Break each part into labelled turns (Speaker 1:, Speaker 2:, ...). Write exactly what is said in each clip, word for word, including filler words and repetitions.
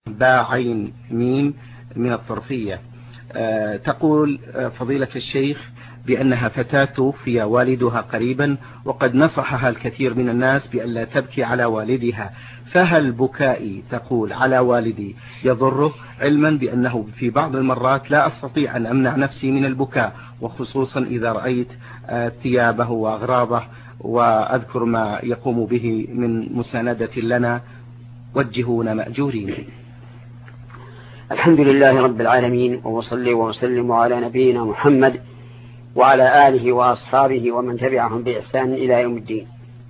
Speaker 1: باء عين ميم من الطرفية. أه تقول فضيلة الشيخ بأنها فتاة توفي والدها قريبا، وقد نصحها الكثير من الناس بأن لا تبكي على والدها، فهل بكائي تقول على والدي يضره، علما بأنه في بعض المرات لا أستطيع أن أمنع نفسي من البكاء، وخصوصا إذا رأيت ثيابه وأغراضه، وأذكر ما يقوم به من مساندة لنا، وجهونا مأجورين.
Speaker 2: الحمد لله رب العالمين، وصلي وسلم على نبينا محمد وعلى آله وأصحابه ومن تبعهم بإحسان إلى يوم الدين.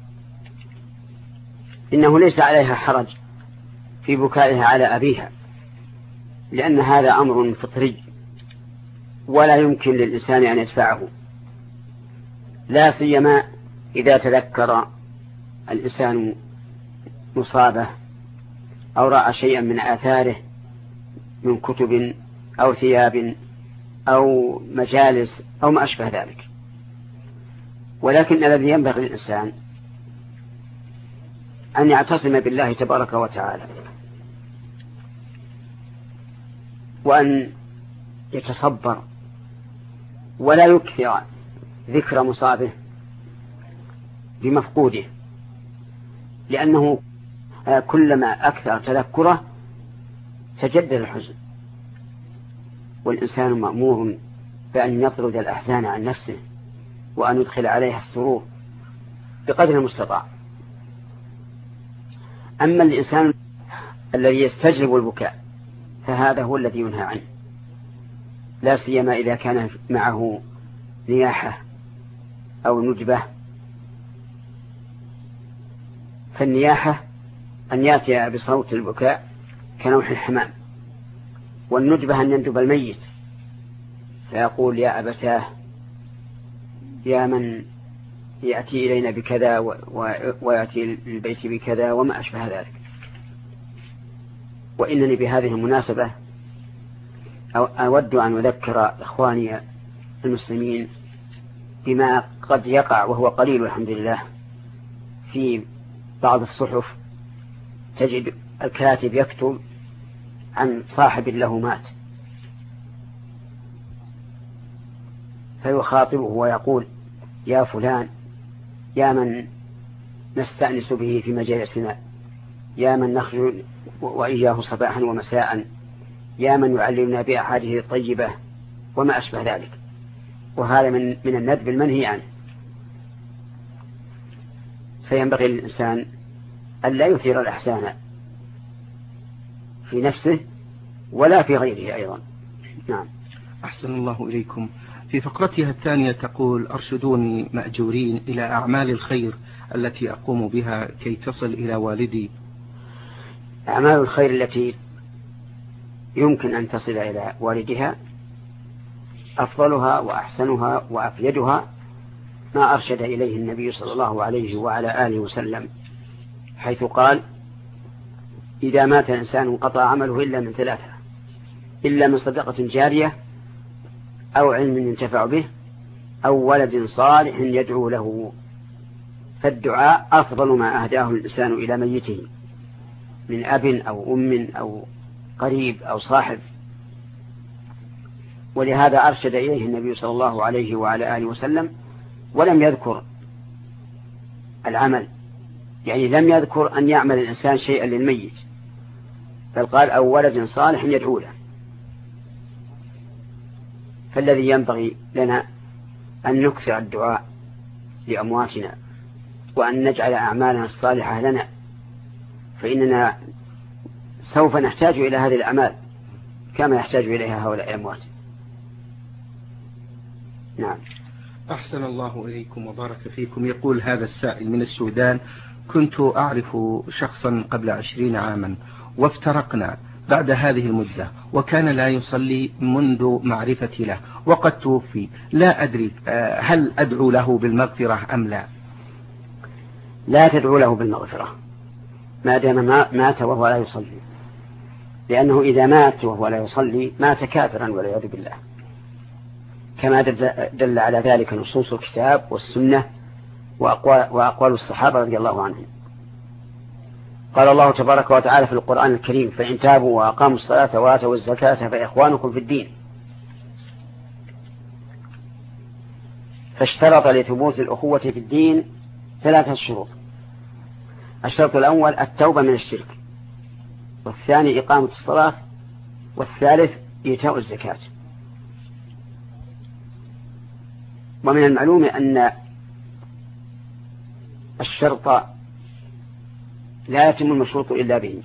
Speaker 2: إنه ليس عليها حرج في بكائها على أبيها، لأن هذا أمر فطري ولا يمكن للإنسان أن يدفعه، لا سيما إذا تذكر الإنسان مصابة أو رأى شيئا من آثاره من كتب أو ثياب أو مجالس أو ما أشبه ذلك. ولكن الذي ينبغي للإنسان أن يعتصم بالله تبارك وتعالى، وأن يتصبر ولا يكثر ذكر مصابه بمفقوده، لأنه كلما أكثر تذكره تجدد الحزن، والإنسان مأمور بأن يطرد الأحزان عن نفسه وأن يدخل عليها السرور بقدر المستطاع. أما الإنسان الذي يستجلب البكاء فهذا هو الذي ينهى عنه، لا سيما إذا كان معه نياحة أو نجبة. فالنياحة أن يأتي بصوت البكاء كنوح الحمام، والنجبة أن يندب الميت فيقول يا أبتاه يا من يأتي إلينا بكذا ويأتي للبيت بكذا وما أشبه ذلك. وإنني بهذه المناسبة أود أن أذكر إخواني المسلمين بما قد يقع وهو قليل الحمد لله في بعض الصحف، تجد الكاتب يكتب عن صاحب له مات فيخاطبه ويقول يا فلان يا من نستأنس به في مجالسنا، يا من نخرج وإياه صباحا ومساء، يا من يعلمنا بأحاديث الطيبة وما أشبه ذلك. وهذا من من الندب المنهي عنه. فينبغي للإنسان أن لا يثير الإحسان في نفسه ولا في غيره أيضا. نعم.
Speaker 1: أحسن الله إليكم. في فقرتها الثانية تقول أرشدوني مأجورين إلى أعمال الخير التي أقوم بها كي تصل إلى والدي.
Speaker 2: أعمال الخير التي يمكن أن تصل إلى والدها أفضلها وأحسنها وأفيدها ما أرشد إليه النبي صلى الله عليه وعلى آله وسلم، حيث قال إذا مات إنسان انقطع عمله إلا من ثلاثة: إلا من صدقة جارية أو علم ينتفع به أو ولد صالح يدعو له. فالدعاء أفضل ما أهداه الإنسان إلى ميته من أب أو أم أو قريب أو صاحب. ولهذا أرشد إليه النبي صلى الله عليه وعلى آله وسلم، ولم يذكر العمل، يعني لم يذكر أن يعمل الإنسان شيئا للميت، بل قال أو ولد صالح يدعو له. فالذي ينبغي لنا أن نكثر الدعاء لأمواتنا، وأن نجعل أعمالنا الصالحة لنا، فإننا سوف نحتاج إلى هذه الأعمال كما يحتاج إليها هؤلاء الأموات. نعم.
Speaker 1: أحسن الله إليكم وبارك فيكم. يقول هذا السائل من السودان: كنت أعرف شخصا قبل عشرين عاما وافترقنا بعد هذه المدة، وكان لا يصلي منذ معرفتي له وقد توفي، لا أدري هل أدعو له بالمغفرة أم لا؟
Speaker 2: لا تدعو له بالمغفرة ما دام مات وهو لا يصلي، لأنه إذا مات وهو لا يصلي مات كافرا والعياذ بالله، كما دل على ذلك نصوص الكتاب والسنة وأقوال, وأقوال الصحابة رضي الله عنهم. قال الله تبارك وتعالى في القرآن الكريم: فإن تابوا وأقاموا الصلاة وآتوا الزكاة فإخوانكم في الدين. فاشترط لثبوت الأخوة في الدين ثلاثة شروط: الشرط الأول التوبة من الشرك، والثاني إقامة الصلاة، والثالث إيتاء الزكاة. ومن المعلوم أن الشرط لا يتم المشروط إلا به،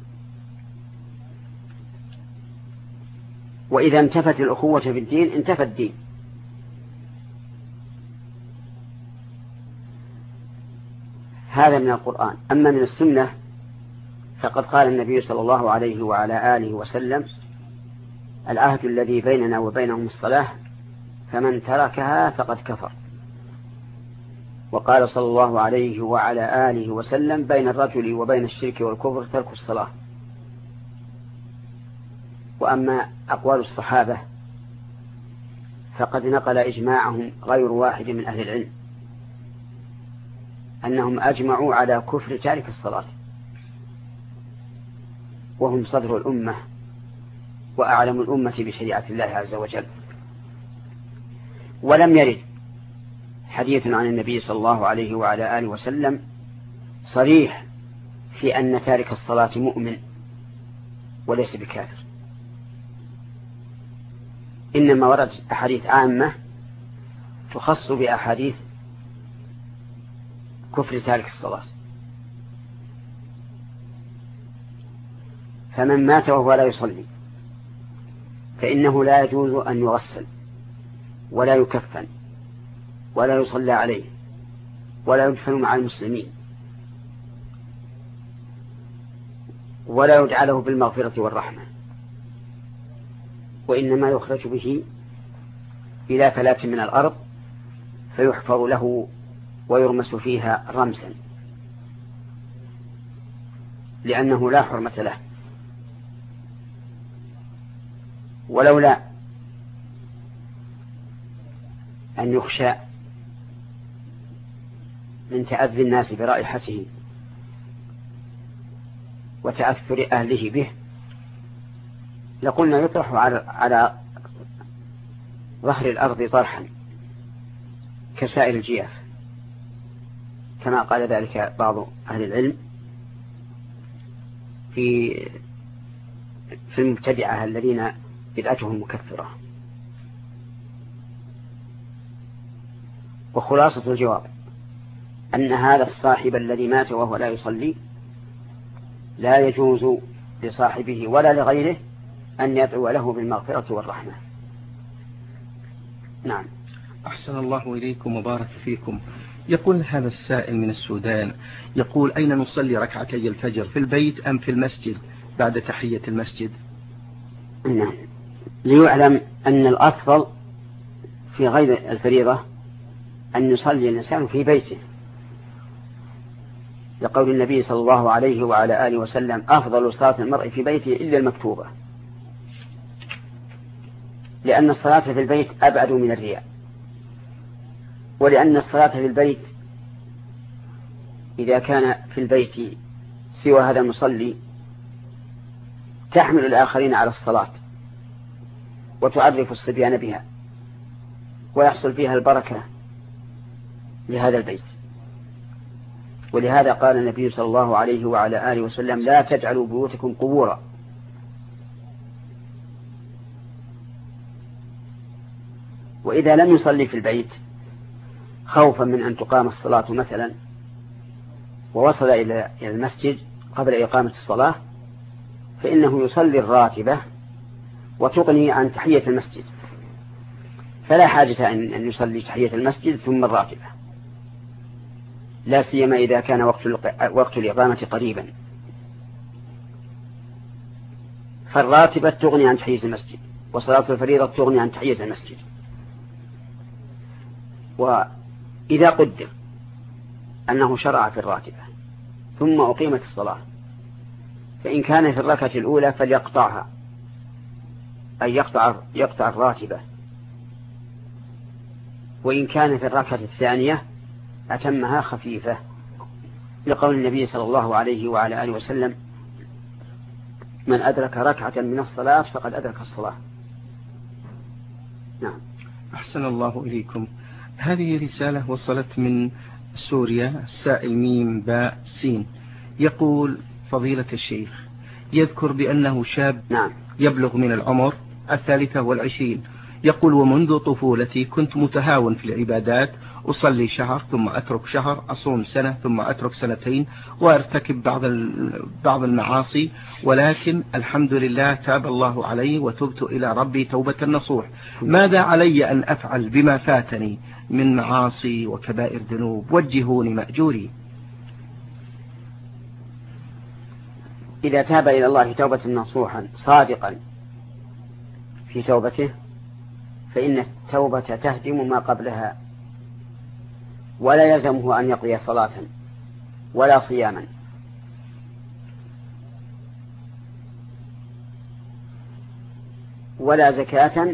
Speaker 2: وإذا انتفت الأخوة في الدين انتفى الدين. هذا من القرآن. أما من السنة فقد قال النبي صلى الله عليه وعلى آله وسلم: العهد الذي بيننا وبينهم الصلاة، فمن تركها فقد كفر. وقال صلى الله عليه وعلى آله وسلم: بين الرجل وبين الشرك والكفر ترك الصلاة. وأما أقوال الصحابة فقد نقل إجماعهم غير واحد من أهل العلم أنهم أجمعوا على كفر تارك الصلاة، وهم صدر الأمة وأعلم الأمة بشريعة الله عز وجل. ولم يرد حديث عن النبي صلى الله عليه وعلى آله وسلم صريح في أن تارك الصلاة مؤمن وليس بكافر، إنما وردت أحاديث عامة تخص بأحاديث كفر تارك الصلاة. فمن مات وهو لا يصلي فإنه لا يجوز أن يغسل ولا يكفن ولا يصلى عليه ولا يدفن مع المسلمين ولا يدعى له بالمغفرة والرحمة، وإنما يخرج به إلى فلاة من الأرض فيحفر له ويرمس فيها رمسا، لأنه لا حرمة له. ولولا أن يخشى من تأذي الناس برائحته وتأثر أهله به لقلنا يطرح على ظهر الأرض طرحا كسائر الجياف، كما قال ذلك بعض أهل العلم في في المبتدعة الذين بدعتهم مكفرة. وخلاصة الجواب أن هذا الصاحب الذي مات وهو لا يصلي لا يجوز لصاحبه ولا لغيره أن يدعو له بالمغفرة والرحمة. نعم.
Speaker 1: أحسن الله إليكم وبارك فيكم. يقول هذا السائل من السودان، يقول: أين نصلي ركعتي الفجر، في البيت أم في المسجد بعد تحية المسجد؟
Speaker 2: نعم. ليعلم أن الأفضل في غير الفريضة أن يصلي الإنسان في بيته، لقول النبي صلى الله عليه وعلى آله وسلم: أفضل صلاة المرء في بيته إلا المكتوبة، لأن الصلاة في البيت أبعد من الرياء، ولأن الصلاة في البيت إذا كان في البيت سوى هذا المصلي تحمل الآخرين على الصلاة وتعرف الصبيان بها ويحصل فيها البركة لهذا البيت. ولهذا قال النبي صلى الله عليه وعلى آله وسلم: لا تجعلوا بيوتكم قبورا. وإذا لم يصلي في البيت خوفا من أن تقام الصلاة مثلا ووصل إلى المسجد قبل إقامة الصلاة فإنه يصلي الراتبة وتغني عن تحية المسجد، فلا حاجة أن يصلي تحية المسجد ثم الراتبة، لا سيما إذا كان وقت وقت الإقامة قريبا، فالراتبة تغني عن تحية المسجد وصلاة الفريضة تغني عن تحية المسجد. وإذا قدر أنه شرع في الراتبة ثم أقيمت الصلاة فإن كان في الركعة الأولى فليقطعها، أي يقطع, يقطع الراتبة، وإن كان في الركعة الثانية أتمها خفيفة لقول النبي صلى الله عليه وعلى آله وسلم: من أدرك ركعة من الصلاة فقد أدرك الصلاة. نعم.
Speaker 1: أحسن الله إليكم. هذه رسالة وصلت من سوريا، السائل ميم باء سين، يقول: فضيلة الشيخ، يذكر بأنه شاب
Speaker 2: نعم.
Speaker 1: يبلغ من العمر الثالثة والعشرين، يقول: ومنذ طفولتي كنت متهاون في العبادات، أصلي شهر ثم أترك شهر، أصوم سنة ثم أترك سنتين، وأرتكب بعض بعض المعاصي، ولكن الحمد لله تاب الله علي وتبت إلى ربي توبة نصوح. ماذا علي أن أفعل بما فاتني من معاصي وكبائر ذنوب؟ وجهوني مأجوري.
Speaker 2: إذا تاب إلى الله توبة نصوحا صادقا في توبته فإن التوبة تهدم ما قبلها، ولا يلزمه أن يقضي صلاة ولا صياما، ولا زكاة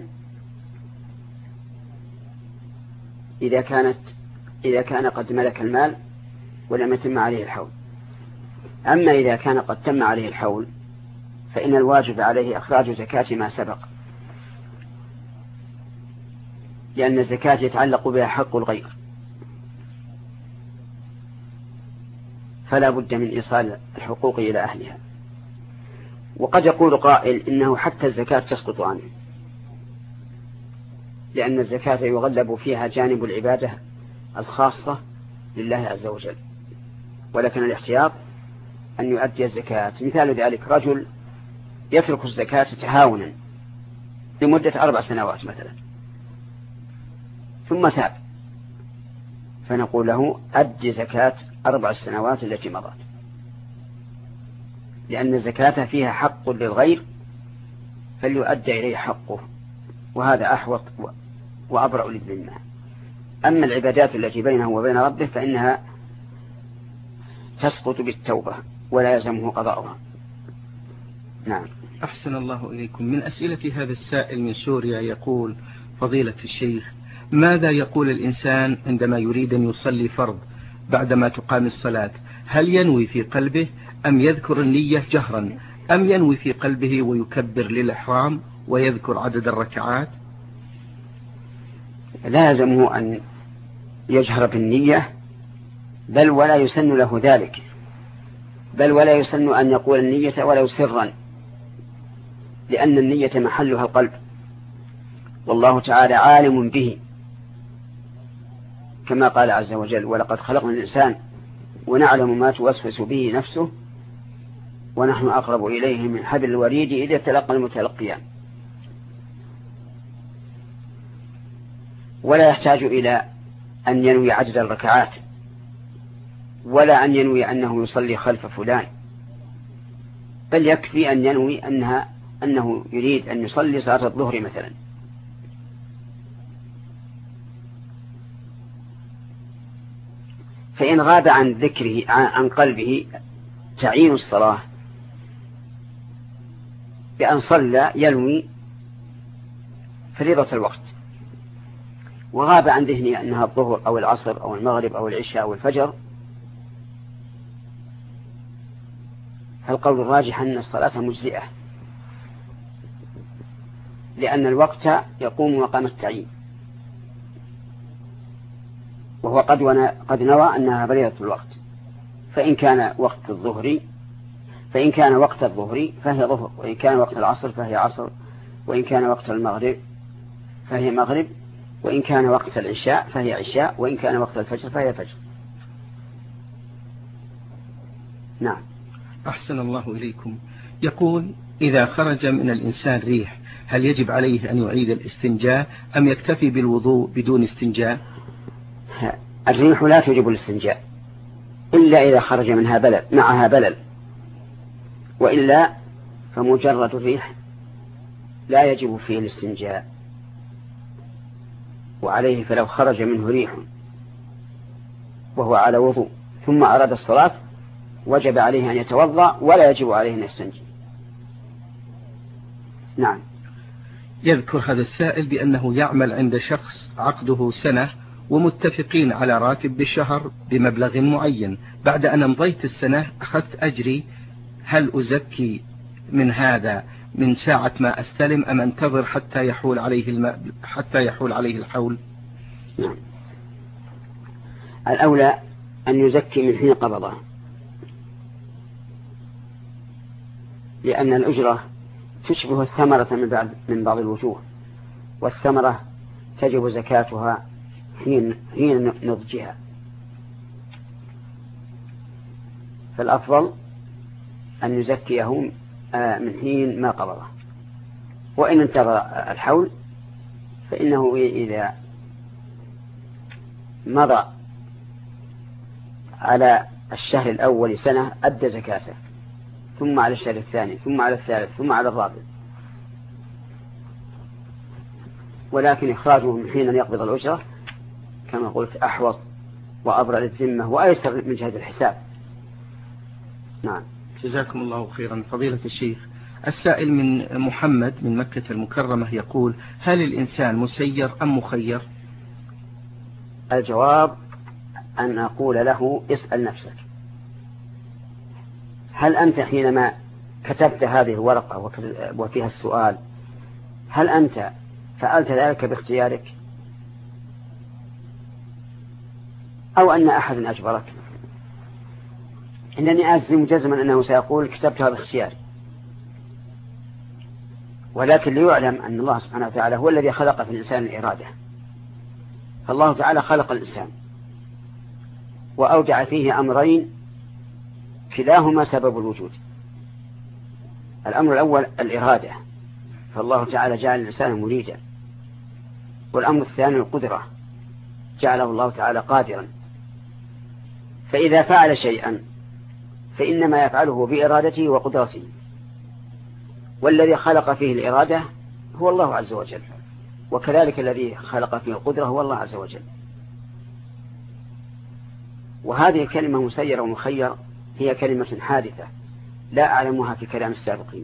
Speaker 2: إذا كانت إذا كان قد ملك المال ولم يتم عليه الحول. أما إذا كان قد تم عليه الحول فإن الواجب عليه إخراج زكاة ما سبق، لأن الزكاة يتعلق بها حق الغير، فلا بد من إيصال الحقوق إلى أهلها. وقد يقول قائل إنه حتى الزكاة تسقط عنه، لأن الزكاة يغلب فيها جانب العبادة الخاصة لله عز وجل، ولكن الاحتياط أن يؤدي الزكاة. مثال ذلك رجل يترك الزكاة تهاونا لمدة أربع سنوات مثلا، ثم تاب، فنقول له: أد زكاة أربع سنوات التي مضت، لأن الزكاة فيها حق للغير فليؤدى إليه حقه، وهذا أحوط وأبرأ للذمة. أما العبادات التي بينه وبين ربه فإنها تسقط بالتوبة ولا يلزمه قضاؤها. نعم.
Speaker 1: أحسن الله إليكم. من أسئلة هذا السائل من سوريا يقول: فضيلة الشيخ، ماذا يقول الإنسان عندما يريد أن يصلي فرض بعدما تقام الصلاة؟ هل ينوي في قلبه أم يذكر النية جهرا، أم ينوي في قلبه ويكبر للإحرام ويذكر عدد الركعات؟
Speaker 2: لا يلزمه أن يجهر بالنية، بل ولا يسن له ذلك، بل ولا يسن أن يقول النية ولو سرا، لأن النية محلها القلب، والله تعالى عالم به، كما قال عز وجل: ولقد خلقنا الإنسان ونعلم ما توسوس به نفسه ونحن أقرب إليه من حبل الوريد إذ يتلقى المتلقيان. ولا يحتاج إلى أن ينوي عدد الركعات، ولا أن ينوي أنه يصلي خلف فلان، بل يكفي أن ينوي أنها أنه يريد أن يصلي صلاة الظهر مثلا. فإن غاب عن ذكره عن قلبه تعيين الصلاة بأن صلى ينوي فريضة الوقت، وغاب عن ذهنه أنها الظهر أو العصر أو المغرب أو العشاء أو الفجر، فالقول الراجح أن الصلاة مجزئة، لأن الوقت يقوم مقام التعيين، وهو قد, قد نوى أنها فريضة الوقت. فإن كان وقت الظهر فإن كان وقت الظهر فهي ظهر، وإن كان وقت العصر فهي عصر، وإن كان وقت المغرب فهي مغرب، وإن كان وقت العشاء فهي عشاء، وإن كان وقت الفجر فهي فجر. نعم.
Speaker 1: أحسن الله إليكم. يقول: إذا خرج من الإنسان ريح هل يجب عليه أن يعيد الاستنجاء أم يكتفي بالوضوء بدون استنجاء؟
Speaker 2: الريح لا تجب الاستنجاء إلا إذا خرج منها بلل معها بلل، وإلا فمجرد الريح لا يجب فيه الاستنجاء. وعليه فلو خرج منه ريح وهو على وضوء ثم أراد الصلاة وجب عليه أن يتوضأ ولا يجب عليه أن يستنجي. نعم.
Speaker 1: يذكر هذا السائل بأنه يعمل عند شخص عقده سنة ومتفقين على راتب بالشهر بمبلغ معين، بعد أن امضيت السنة أخذت أجري، هل أزكي من هذا من ساعة ما أستلم أم أنتظر حتى يحول عليه الم... حتى يحول عليه الحول؟
Speaker 2: نعم. الأولى أن يزكي من حين قبضه، لأن الأجرة تشبه الثمرة من بعض من بعض الوجوه، والثمرة تجب زكاتها حين حين نضجها، فالأفضل أن يزكيه من حين ما قبضه، وإن انتظر الحول فإنه إذا مضى على الشهر الأول سنة أدى زكاته، ثم على الشهر الثاني، ثم على الثالث، ثم على الرابع. ولكن إخراجه من حين أن يقبض الأجرة كما قلت أحوط وأبرأ للذمة وأيسر من جهة الحساب. نعم.
Speaker 1: جزاكم الله خيرا فضيلة الشيخ. السائل من محمد من مكة المكرمة يقول: هل الإنسان مسير أم مخير؟
Speaker 2: الجواب أن أقول له: اسأل نفسك، هل أنت حينما كتبت هذه الورقة وفيها السؤال هل أنت فعلت ذلك باختيارك أو أن أحد أجبرك؟ إنني أجزم جزما أنه سيقول كتبتها باختياري، ولكن ليعلم أن الله سبحانه وتعالى هو الذي خلق في الإنسان الإرادة، فالله تعالى خلق الإنسان وأودع فيه أمرين كلاهما سبب الوجود. الأمر الأول الإرادة، فالله تعالى جعل الإنسان مريدا، والأمر الثاني القدرة، جعله الله تعالى قادرا. فإذا فعل شيئا فإنما يفعله بإرادته وقدرته، والذي خلق فيه الإرادة هو الله عز وجل، وكذلك الذي خلق فيه القدرة هو الله عز وجل. وهذه الكلمة مسير ومخير هي كلمة حادثة لا أعلمها في كلام السابقين.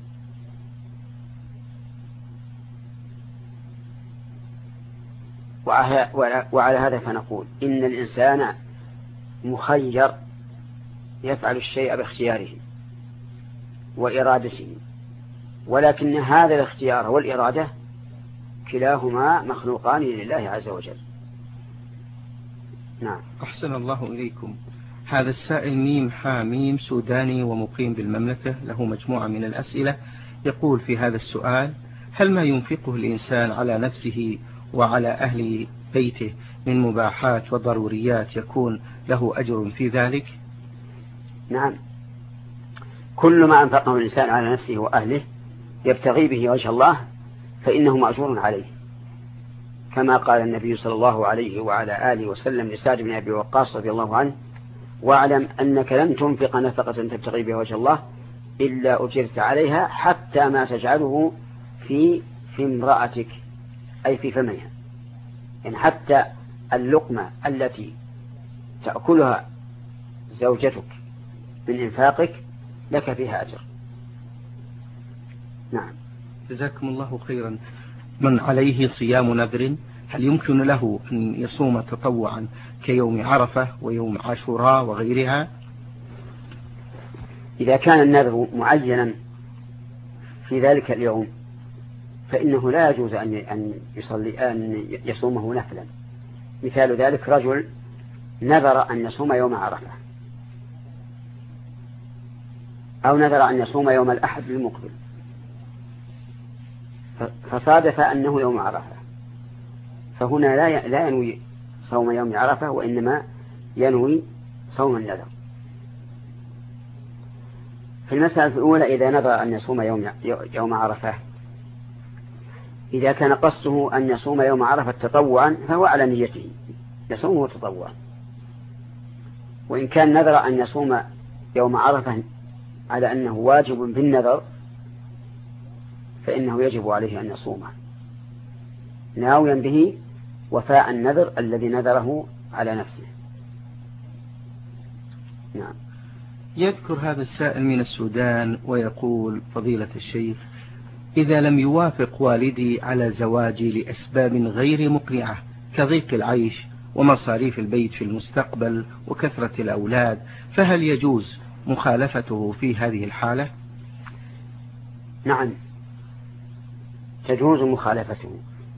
Speaker 2: وعلى هذا فنقول إن الإنسان مخير يفعل الشيء باختياره وإرادته، ولكن هذا الاختيار والإرادة كلاهما مخلوقان لله عز وجل. نعم.
Speaker 1: أحسن الله إليكم. هذا السائل ميم حاميم سوداني ومقيم بالمملكة، له مجموعة من الأسئلة. يقول في هذا السؤال: هل ما ينفقه الإنسان على نفسه وعلى أهل بيته من مباحات وضروريات يكون له أجر في ذلك؟
Speaker 2: نعم، كل ما أنفقه الإنسان على نفسه وأهله يبتغي به وجه الله فإنه مأجور عليه، كما قال النبي صلى الله عليه وعلى آله وسلم لسعد بن أبي وقاص رضي الله عنه: واعلم أنك لن تنفق نفقة تبتغي بها وجه الله إلا أجرت عليها حتى ما تجعله في في امرأتك، أي في فمها، يعني حتى اللقمة التي تأكلها زوجتك من إنفاقك لك فيها أجر. نعم.
Speaker 1: جزاكم الله خيرا. من عليه صيام نذر هل يمكن له أن يصوم تطوعا كيوم عرفة ويوم عاشوراء وغيرها؟
Speaker 2: إذا كان النذر معينا في ذلك اليوم فإنه لا يجوز أن يصلي أن يصومه نفلا. مثال ذلك رجل نذر أن يصوم يوم عرفة، أو نذر أن يصوم يوم الأحد المقبل، فصادف أنه يوم عرفة، فهنا لا لا ينوي صوم يوم عرفة، وإنما ينوي صوم النذر. في المسألة الأولى إذا نذر أن يصوم يوم يوم عرفة، إذا كان قصده أن يصوم يوم عرفة تطوعا فهو على نيته يصومه تطوعا، وإن كان نذر أن يصوم يوم عرفة على أنه واجب بالنذر فإنه يجب عليه أن يصومه ناويا به وفاء النذر الذي نذره على نفسه. نعم.
Speaker 1: يذكر هذا السائل من السودان ويقول: فضيلة الشيخ، إذا لم يوافق والدي على زواجي لأسباب غير مقنعة كضيق العيش ومصاريف البيت في المستقبل وكثرة الأولاد، فهل يجوز مخالفته في هذه الحالة؟
Speaker 2: نعم تجوز مخالفته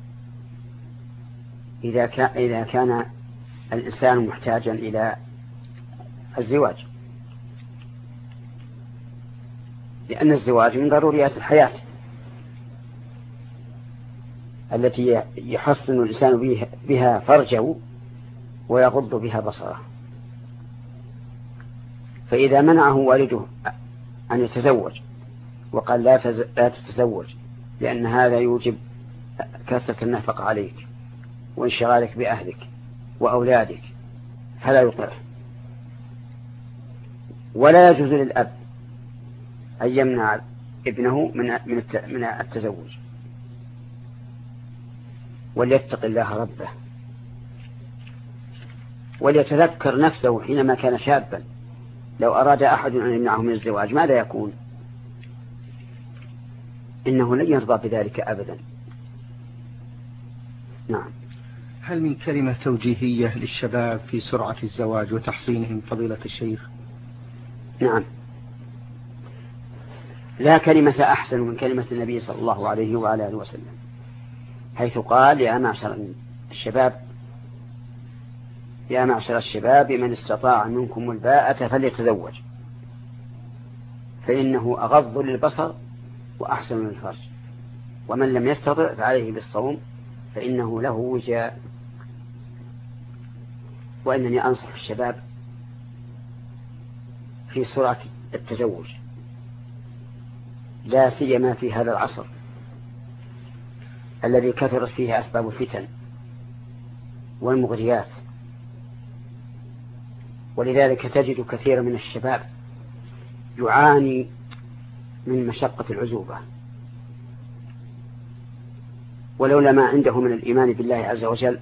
Speaker 2: إذا كان, إذا كان الإنسان محتاجا إلى الزواج، لأن الزواج من ضروريات الحياة التي يحصن الإنسان بها فرجه ويغض بها بصره. فإذا منعه والده أن يتزوج وقال لا لا تتزوج لأن هذا يوجب كثرة النفقة عليك وانشغالك بأهلك وأولادك، فلا يطيع. ولا يجوز للأب أن يمنع ابنه من التزوج، وليتق الله ربه وليتذكر نفسه حينما كان شابا. لو أراد أحد أن يمنعه من الزواج ماذا يكون؟ إنه لن يرضى بذلك أبدا. نعم.
Speaker 1: هل من كلمة توجيهية للشباب في سرعة الزواج وتحصينهم فضيلة الشيخ؟
Speaker 2: نعم، لا كلمة أحسن من كلمة النبي صلى الله عليه وعلى آله وسلم، حيث قال يا معشر الشباب يا معشر الشباب من استطاع منكم الباءة فليتزوج فإنه أغض للبصر وأحسن للفرج، ومن لم يستطع فعليه بالصوم فإنه له وجاء. وإنني أنصح الشباب في سرعة التزوج، لا سيما في هذا العصر الذي كثرت فيه أسباب الفتن والمغريات، ولذلك تجد كثير من الشباب يعاني من مشقة العزوبة، ولولا ما عنده من الإيمان بالله عز وجل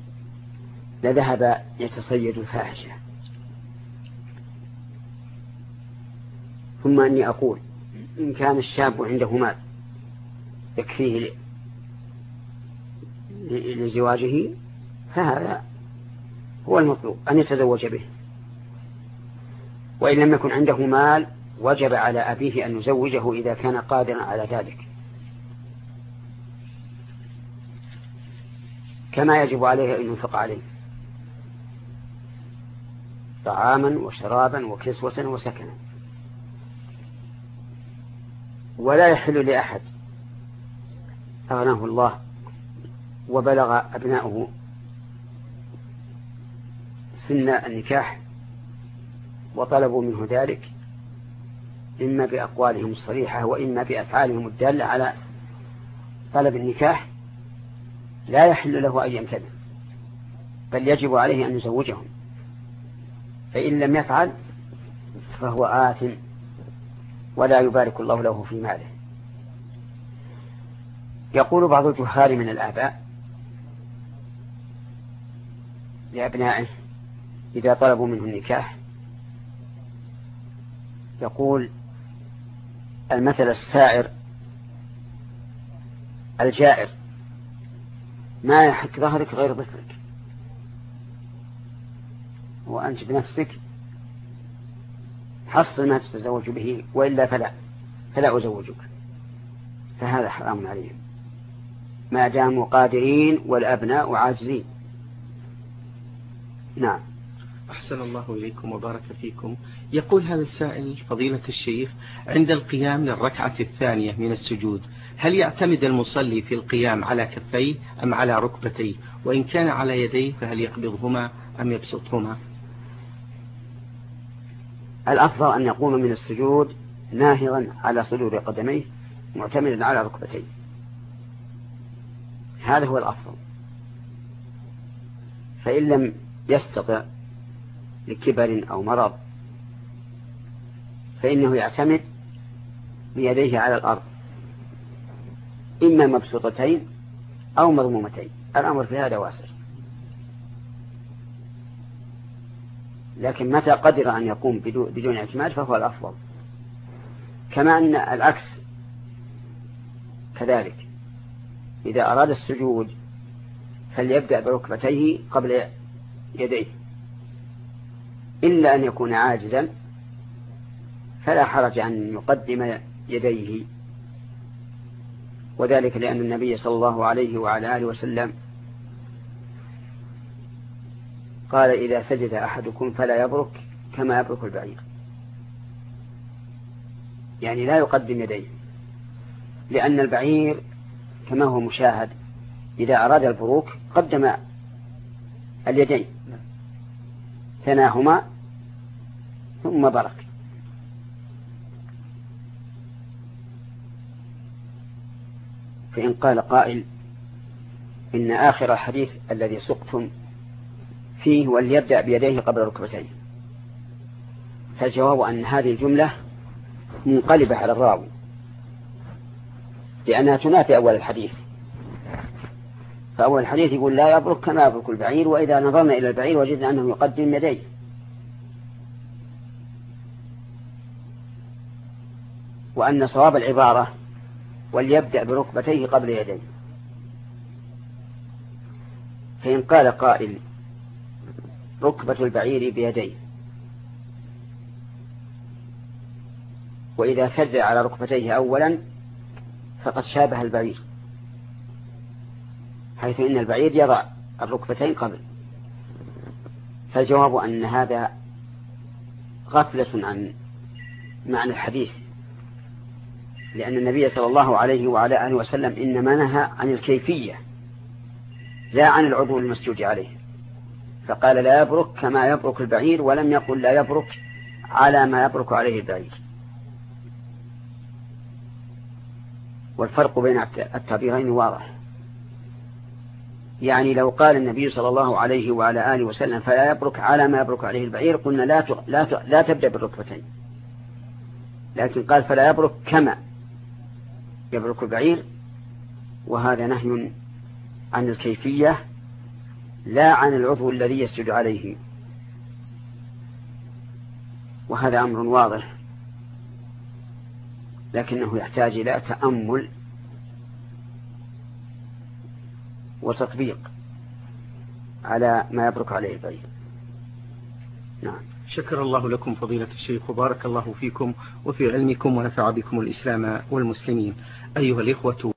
Speaker 2: لذهب يتصيد الفاحشة. ثم أني أقول إن كان الشاب عنده مال يكفيه لزواجه فهذا هو المطلوب أن يتزوج به، وإن لم يكن عنده مال وجب على أبيه أن يزوجه إذا كان قادرا على ذلك، كما يجب عليه أن ينفق عليه طعاما وشرابا وكسوة وسكنا. ولا يحل لأحد أغناه الله وبلغ أبناؤه سن النكاح وطلبوا منه ذلك إما بأقوالهم الصريحة وإما بأفعالهم الدالة على طلب النكاح، لا يحل له أن يمتنع، بل يجب عليه أن يزوجهم، فإن لم يفعل فهو آثم ولا يبارك الله له في ماله. يقول بعض الجهال من الآباء لأبنائه إذا طلبوا منه النكاح، يقول المثل السائر الجائر ما يحك ظهرك غير ظفرك، وأنت بنفسك حصل ما تتزوج به وإلا فلا فلا أزوجك. فهذا حرام عليهم ما داموا قادرين والأبناء عاجزين. نعم.
Speaker 1: أحسن الله إليكم وبارك فيكم. يقول هذا السائل فضيلة الشيخ عند القيام للركعة الثانية من السجود هل يعتمد المصلي في القيام على كفيه أم على ركبتيه؟ وإن كان على يديه فهل يقبضهما أم يبسطهما؟
Speaker 2: الأفضل أن يقوم من السجود ناهضا على صدور قدميه معتمدا على ركبتيه، هذا هو الأفضل. فإن لم يستطع لكبر أو مرض فإنه يعتمد بيديه على الأرض إما مبسوطتين أو مضمومتين، الأمر في هذا واسع. لكن متى قدر أن يقوم بدون اعتماد فهو الأفضل، كما أن العكس كذلك، إذا أراد السجود فليبدأ بركبتيه قبل يديه إلا أن يكون عاجزا فلا حرج أن يقدم يديه، وذلك لأن النبي صلى الله عليه وعلى آله وسلم قال إذا سجد أحدكم فلا يبرك كما يبرك البعير، يعني لا يقدم يديه، لأن البعير كما هو مشاهد إذا أراد البروك قدم اليدين ثناهما ثم برك. فإن قال قائل إن آخر الحديث الذي سقتم فيه وليبدأ بيديه قبل ركبتيه، فالجواب أن هذه الجملة منقلبة على الراوي لأنها تنافي أول الحديث. فأول الحديث يقول لا يبرك كما يبرك البعير، وإذا نظرنا إلى البعير وجدنا أنه يقدم يديه، وأن صواب العبارة وليبدأ بركبتيه قبل يديه. فإن قال قائل ركبة البعير بيديه، وإذا سجد على ركبتيه أولا فقد شابه البعير، حيث إن البعير يضع الركبتين قبل. فالجواب أن هذا غفلة عن معنى الحديث، لأن النبي صلى الله عليه وعلى آله وسلم إنما نهى عن الكيفية لا عن العضو المسجود عليه، فقال لا يبرك كما يبرك البعير، ولم يقل لا يبرك على ما يبرك عليه البعير. والفرق بين التعبيرين واضح. يعني لو قال النبي صلى الله عليه وعلى آله وسلم فلا يبرك على ما يبرك عليه البعير قلنا لا لا لا تبدأ بالركبتين، لكن قال فلا يبرك كما يبرك البعير، وهذا نهي عن الكيفية لا عن العضو الذي يسجد عليه، وهذا أمر واضح لكنه يحتاج إلى تأمل وتطبيق على ما يبرك عليه البعير. نعم.
Speaker 1: شكر الله لكم فضيلة الشيخ وبارك الله فيكم وفي علمكم ونفع بكم الإسلام والمسلمين. أيها الإخوة